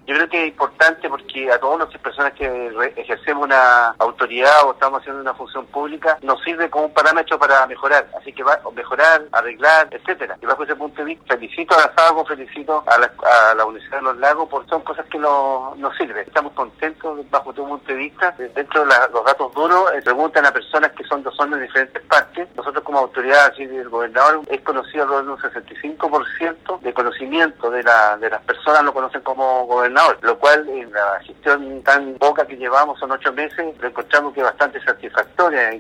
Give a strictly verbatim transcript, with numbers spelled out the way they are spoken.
Yo creo que es importante porque a todas las personas que ejercemos una autoridad o estamos haciendo una función pública, nos sirve como un parámetro para mejorar, así que va a mejorar, arreglar, etcétera. Y bajo ese punto de vista, felicito a la SACO, felicito a la, a la Universidad de los Lagos, porque son cosas que nos, nos sirven. Estamos contentos bajo todo punto de vista. Dentro de la, los datos duros, eh, preguntan a personas que son son de diferentes partes. Nosotros como autoridad, así el gobernador es conocido alrededor de un sesenta y cinco por ciento de conocimiento de, la, de las personas, lo conocen como gobernador, lo cual en la gestión tan poca que llevamos, son ocho meses, lo encontramos que es bastante satisfactoria.